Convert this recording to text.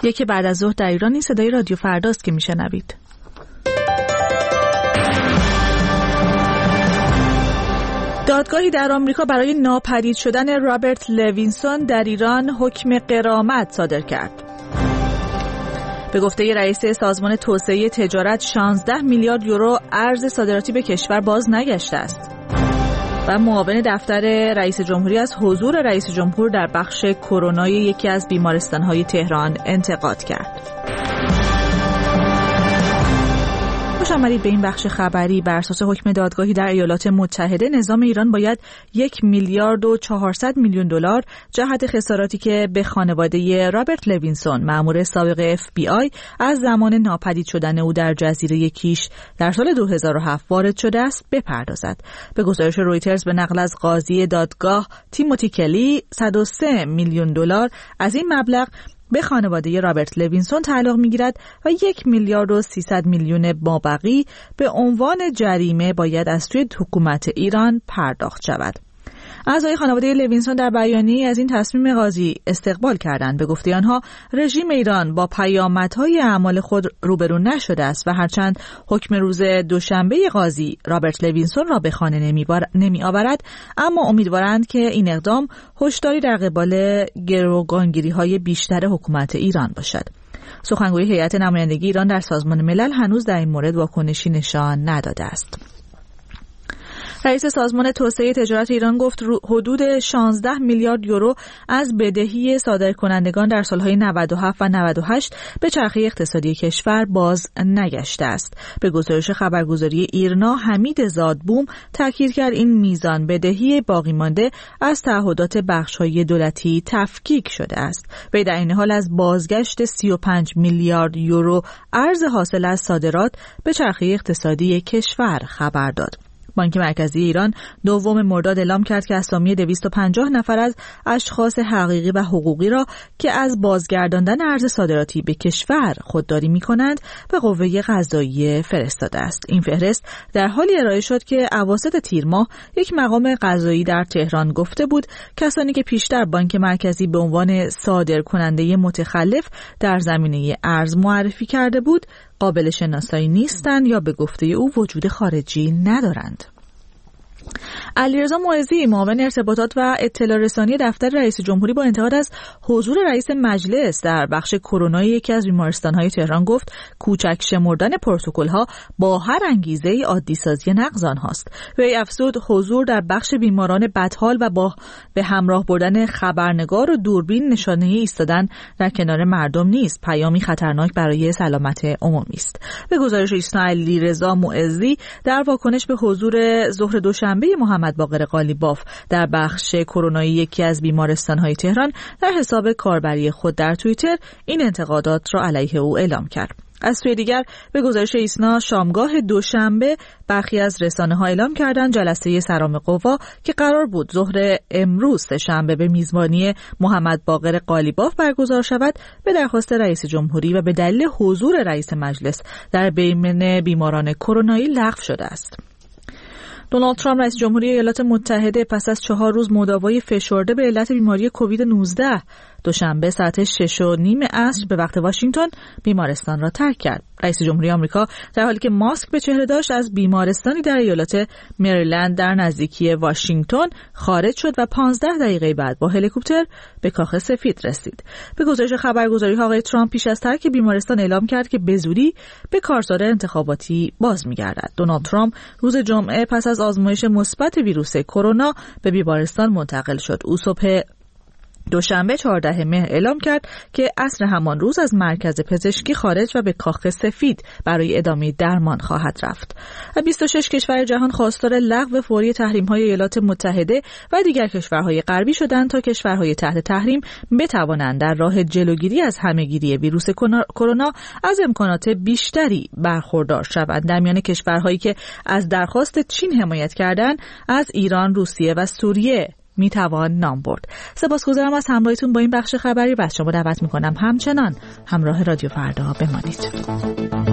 یک بعد از ظهر در ایران. این صدای رادیو فرداست که میشنوید. دادگاهی در آمریکا برای ناپدید شدن رابرت لوینسون در ایران حکم غرامت صادر کرد. به گفته رئیس سازمان توسعه تجارت 16 میلیارد یورو ارز صادراتی به کشور باز نگشته است. و معاون دفتر رئیس جمهوری از حضور رئیس جمهور در بخش کرونای یکی از بیمارستان‌های تهران انتقاد کرد. خوش آمدید به این بخش خبری. بر اساس حکم دادگاهی در ایالات متحده نظام ایران باید 1 میلیارد و 400 میلیون دلار جهت خساراتی که به خانواده رابرت لوینسون مأمور سابق FBI از زمان ناپدید شدن او در جزیره کیش در سال 2007 وارد شده است بپردازد. به گزارش رویترز به نقل از قاضی دادگاه تیموتی کلی 103 میلیون دلار از این مبلغ به خانواده رابرت لوینسون تعلق می‌گیرد و 1 میلیارد و 300 میلیون مابقی به عنوان جریمه باید از سوی حکومت ایران پرداخت شود. اعضای خانواده لوینسون در بیانیه‌ای از این تصمیم قاضی استقبال کردند. به گفته آنها رژیم ایران با پیامدهای اعمال خود روبرو نشده است و هرچند حکم روز دوشنبه قاضی رابرت لوینسون را به خانه نمی‌آورد، اما امیدوارند که این اقدام هشداری در قبال گروگانگیری‌های بیشتر حکومت ایران باشد. سخنگوی هیئت نمایندگی ایران در سازمان ملل هنوز در این مورد واکنشی نشان نداده است. رئیس سازمان توسعه تجارت ایران گفت حدود 16 میلیارد یورو از بدهی صادرکنندگان در سالهای 97 و 98 به چرخه اقتصادی کشور باز نگشته است. به گزارش خبرگزاری ایرنا حمید زادبوم تاکید کرد این میزان بدهی باقی مانده از تعهدات بخش‌های دولتی تفکیک شده است. وی در این حال از بازگشت 35 میلیارد یورو ارز حاصل از صادرات به چرخه اقتصادی کشور خبر داد. بانک مرکزی ایران 2 مرداد اعلام کرد که اسامی 250 نفر از اشخاص حقیقی و حقوقی را که از بازگرداندن ارز صادراتی به کشور خودداری می‌کنند به قوه قضاییه فرستاده است. این فهرست در حالی ارائه شد که اواسط تیر ماه یک مقام قضایی در تهران گفته بود کسانی که پیشتر بانک مرکزی به عنوان صادرکننده متخلف در زمینه ارز معرفی کرده بود قابل شناسایی نیستند یا به گفته او وجود خارجی ندارند. علیرضا معزی معاون ارتباطات و اطلاع رسانی دفتر رئیس جمهوری با انتقاد از حضور رئیس مجلس در بخش کرونای یکی از بیمارستان‌های تهران گفت کوچک شمردن پروتکل‌ها با هر انگیزه‌ای عادی سازی نقض آنهاست. وی افزود حضور در بخش بیماران بدحال و با به همراه بردن خبرنگار و دوربین نشانه ایستادن در کنار مردم نیست، پیامی خطرناک برای سلامت عمومی است. به گزارش ایسنا علیرضا معزی در واکنش به حضور ظهر دوشنبه محمد باقر قالیباف در بخش کرونایی یکی از بیمارستان‌های تهران در حساب کاربری خود در توییتر این انتقادات را علیه او اعلام کرد. از سوی دیگر به گزارش ایسنا شامگاه دوشنبه برخی از رسانه‌ها اعلام کردند جلسه سران قوا که قرار بود ظهر امروز سه‌شنبه به میزبانی محمد باقر قالیباف برگزار شود به درخواست رئیس جمهوری و به دلیل حضور رئیس مجلس در بین بیماران کرونایی لغو شده است. دونالد ترامپ رئیس جمهوری ایالات متحده پس از 4 روز مداوای فشرده به علت بیماری کووید 19 دوشنبه ساعت 6:30 عصر به وقت واشنگتن بیمارستان را ترک کرد. رئیس جمهوری آمریکا در حالی که ماسک به چهره داشت از بیمارستانی در ایالت مریلند در نزدیکی واشنگتن خارج شد و 15 دقیقه بعد با هلیکوپتر به کاخ سفید رسید. به گزارش خبرگزاری آقای ترامپ پیش از ترک بیمارستان اعلام کرد که به زودی به کارزار انتخاباتی باز می‌گردد. دونالد ترامپ روز جمعه پس از آزمایش مثبت ویروس کرونا به بیمارستان منتقل شد. او صبح دوشنبه 14 مهر اعلام کرد که عصر همان روز از مرکز پزشکی خارج و به کاخ سفید برای ادامه درمان خواهد رفت. 26 کشور جهان خواستار لغو فوری تحریم‌های ایالات متحده و دیگر کشورهای غربی شدند تا کشورهای تحت تحریم بتوانند در راه جلوگیری از همه‌گیری ویروس کرونا از امکانات بیشتری برخوردار شوند. در میان کشورهایی که از درخواست چین حمایت کردند از ایران، روسیه و سوریه میتوان نام برد. سپاسگزارم از همراهیتون با این بخش خبری و از شما دعوت میکنم همچنان همراه رادیو فردا بمانید.